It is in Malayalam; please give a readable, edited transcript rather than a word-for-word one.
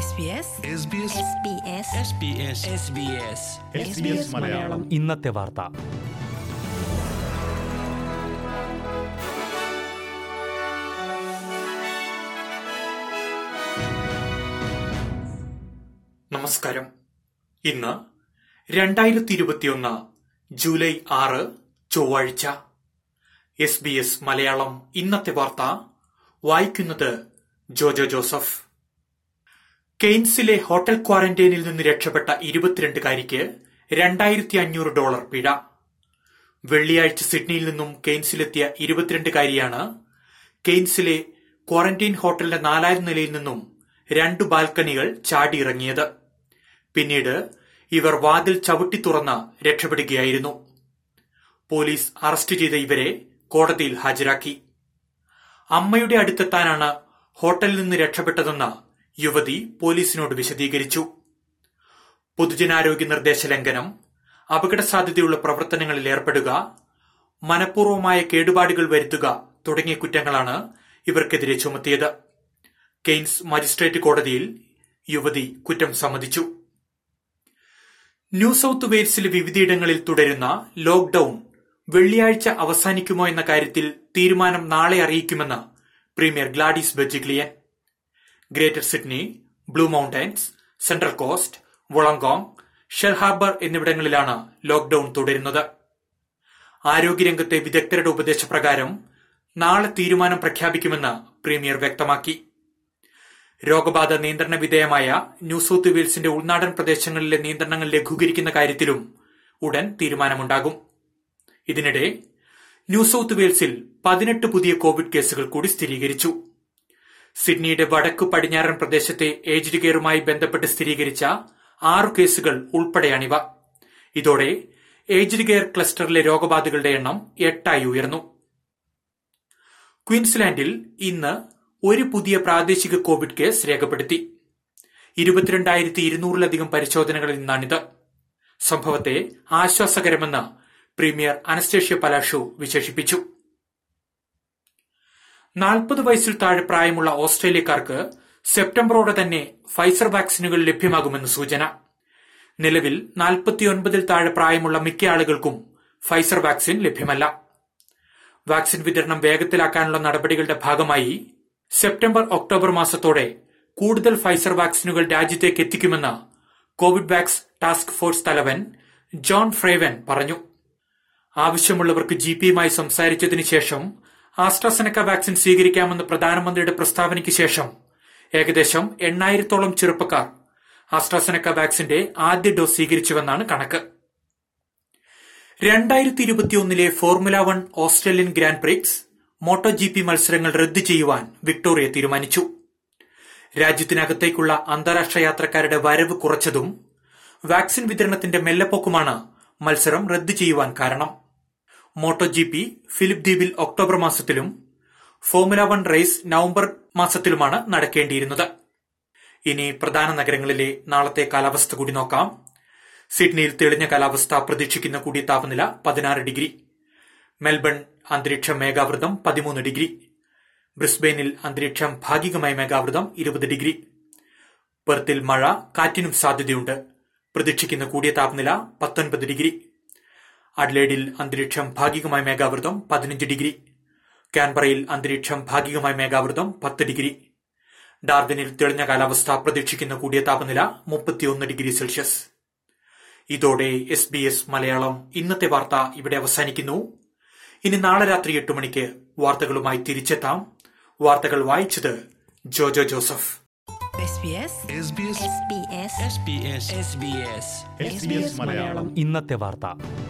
മലയാളം ഇന്നത്തെ വാർത്ത. നമസ്കാരം. ഇന്ന് 2021 ജൂലൈ 6 ചൊവ്വാഴ്ച. SBS മലയാളം ഇന്നത്തെ വാർത്ത വായിക്കുന്നത് ജോജോ ജോസഫ്. കെയ്ൻസിലെ ഹോട്ടൽ ക്വാറന്റൈനിൽ നിന്ന് രക്ഷപ്പെട്ട 22കാരിക്ക് $2,500 പിഴ. വെള്ളിയാഴ്ച സിഡ്നിയിൽ നിന്നും കെയ്ൻസിലെത്തിയ 22കാരിയാണ് കെയ്ൻസിലെ ക്വാറന്റൈൻ ഹോട്ടലിന്റെ 4ാം നിലയിൽ നിന്നും 2 ബാൽക്കണികൾ ചാടിയിറങ്ങിയത്. പിന്നീട് ഇവർ വാതിൽ ചവിട്ടി തുറന്ന് രക്ഷപ്പെടുകയായിരുന്നു. പോലീസ് അറസ്റ്റ് ചെയ്ത ഇവരെ കോടതിയിൽ ഹാജരാക്കി. അമ്മയുടെ അടുത്തെത്താനാണ് ഹോട്ടലിൽ നിന്ന് രക്ഷപ്പെട്ടതെന്ന് യുവതി പോലീസിനോട് വിശദീകരിച്ചു. പൊതുജനാരോഗ്യ നിർദ്ദേശ ലംഘനം, അപകട സാധ്യതയുള്ള പ്രവർത്തനങ്ങളിൽ ഏർപ്പെടുക, മനഃപൂർവമായ കേടുപാടുകൾ വരുത്തുക തുടങ്ങിയ കുറ്റങ്ങളാണ് ഇവർക്കെതിരെ ചുമത്തിയത്. കെയ്ൻസ് മജിസ്ട്രേറ്റ് കോടതിയിൽ യുവതി കുറ്റം സമ്മതിച്ചു. ന്യൂ സൌത്ത് വെയിൽസിലെ വിവിധയിടങ്ങളിൽ തുടരുന്ന ലോക്ഡൌൺ വെള്ളിയാഴ്ച അവസാനിക്കുമോ എന്ന കാര്യത്തിൽ തീരുമാനം നാളെ അറിയിക്കുമെന്ന് premier Gladys Berejiklian. Greater Sydney, Blue Mountains, Central Coast, Wollongong, Shellharbour എന്നിവിടങ്ങളിലാണ് ലോക്ഡൌൺ തുടരുന്നത്. ആരോഗ്യരംഗത്തെ വിദഗ്ധരുടെ ഉപദേശപ്രകാരം നാളെ തീരുമാനം പ്രഖ്യാപിക്കുമെന്ന് പ്രീമിയർ വ്യക്തമാക്കി. രോഗബാധ നിയന്ത്രണ വിധേയമായ ന്യൂ സൌത്ത് വെയിൽസിന്റെ ഉൾനാടൻ പ്രദേശങ്ങളിലെ നിയന്ത്രണങ്ങൾ ലഘൂകരിക്കുന്ന കാര്യത്തിലും ഉടൻ തീരുമാനമുണ്ടാകും. ഇതിനിടെ ന്യൂ സൌത്ത് വെയിൽസിൽ 18 പുതിയ കോവിഡ് കേസുകൾ കൂടി സ്ഥിരീകരിച്ചു. സിഡ്നിയുടെ വടക്കു പടിഞ്ഞാറൻ പ്രദേശത്തെ ഏജ്ഡ് കെയറുമായി ബന്ധപ്പെട്ട് സ്ഥിരീകരിച്ച 6 കേസുകൾ ഉൾപ്പെടെയാണിവ. ഇതോടെ ഏജ്ഡ് കെയർ ക്ലസ്റ്ററിലെ രോഗബാധകളുടെ എണ്ണം 8 ഉയർന്നു. ക്വീൻസ്ലാൻഡിൽ ഇന്ന് ഒരു പുതിയ പ്രാദേശിക കോവിഡ് കേസ് രേഖപ്പെടുത്തി. 22,200-ലധികം പരിശോധനകളിൽ നിന്നാണിത്. സംഭവത്തെ ആശ്വാസകരമെന്ന് പ്രീമിയർ അനസ്തേഷ്യ പലാഷോ വിശേഷിപ്പിച്ചു. 40 വയസ്സിൽ താഴെ പ്രായമുള്ള ഓസ്ട്രേലിയക്കാർക്ക് സെപ്റ്റംബറോടെ തന്നെ ഫൈസർ വാക്സിനുകൾ ലഭ്യമാകുമെന്ന് സൂചന. നിലവിൽ 49-ൽ താഴെ പ്രായമുള്ള മിക്ക ആളുകൾക്കും ഫൈസർ വാക്സിൻ ലഭ്യമല്ല. വാക്സിൻ വിതരണം വേഗത്തിലാക്കാനുള്ള നടപടികളുടെ ഭാഗമായി സെപ്റ്റംബർ-ഒക്ടോബർ മാസത്തോടെ കൂടുതൽ ഫൈസർ വാക്സിനുകൾ രാജ്യത്തേക്ക് എത്തിക്കുമെന്ന് കോവിഡ് വാക്സ് ടാസ്ക് ഫോഴ്സ് തലവൻ ജോൺ ഫ്രേവൻ പറഞ്ഞു. ആവശ്യമുള്ളവർക്ക് ജിപിയുമായി സംസാരിച്ചതിനു ശേഷം ആസ്ട്രാസെനക്ക വാക്സിൻ സ്വീകരിക്കാമെന്ന പ്രധാനമന്ത്രിയുടെ പ്രസ്താവനയ്ക്ക് ശേഷം ഏകദേശം 8,000-ഓളം ചെറുപ്പക്കാർ ആസ്ട്രാസെനക്ക വാക്സിന്റെ ആദ്യ ഡോസ് സ്വീകരിച്ചുവെന്നാണ് കണക്ക്. 2021 formula 1 Australian Grand Prix, Moto GP മത്സരങ്ങൾ റദ്ദു ചെയ്യുവാൻ വിക്ടോറിയ തീരുമാനിച്ചു. രാജ്യത്തിനകത്തേക്കുള്ള അന്താരാഷ്ട്ര യാത്രക്കാരുടെ വരവ് കുറച്ചതും വാക്സിൻ വിതരണത്തിന്റെ മെല്ലെപ്പോക്കുമാണ് മത്സരം റദ്ദു ചെയ്യുവാൻ കാരണം. മോട്ടോ ജിപി ഫിലിപ്പ് ദ്വീപിൽ ഒക്ടോബർ മാസത്തിലും ഫോർമുല 1 റേസ് നവംബർ മാസത്തിലുമാണ് നടക്കേണ്ടിയിരുന്നത്. ഇനി പ്രധാന നഗരങ്ങളിലെ നാളത്തെ കാലാവസ്ഥ കൂടി നോക്കാം. സിഡ്നിയിൽ തെളിഞ്ഞ കാലാവസ്ഥ, പ്രതീക്ഷിക്കുന്ന കൂടിയ താപനില 16 ഡിഗ്രി. മെൽബൺ അന്തരീക്ഷം മേഘാവൃതം 13 ഡിഗ്രി. ബ്രിസ്ബെയിനിൽ അന്തരീക്ഷം ഭാഗികമായി മേഘാവൃതം 20 ഡിഗ്രി. പെർത്തിൽ മഴ, കാറ്റിനും സാധ്യതയുണ്ട്. പ്രതീക്ഷിക്കുന്ന കൂടിയ താപനില 19 ഡിഗ്രി. അഡ്ലേഡിൽ അന്തരീക്ഷം ഭാഗികമായി മേഘാവൃതം 15 ഡിഗ്രി. കാൻബറയിൽ അന്തരീക്ഷം ഭാഗികമായി മേഘാവൃതം 10 ഡിഗ്രി. ഡാർവിനിൽ തെളിഞ്ഞ കാലാവസ്ഥ, പ്രതീക്ഷിക്കുന്ന കൂടിയ താപനില 31 ഡിഗ്രി സെൽഷ്യസ്. ഇതോടെ SBS മലയാളം ഇന്നത്തെ വാർത്ത ഇവിടെ അവസാനിക്കുന്നു. ഇനി നാളെ രാത്രി 8 മണിക്ക് വാർത്തകളുമായി തിരിച്ചെത്താം. വാർത്തകൾ വായിച്ചത് ജോജോ ജോസഫ്. ഇന്നത്തെ വാർത്ത.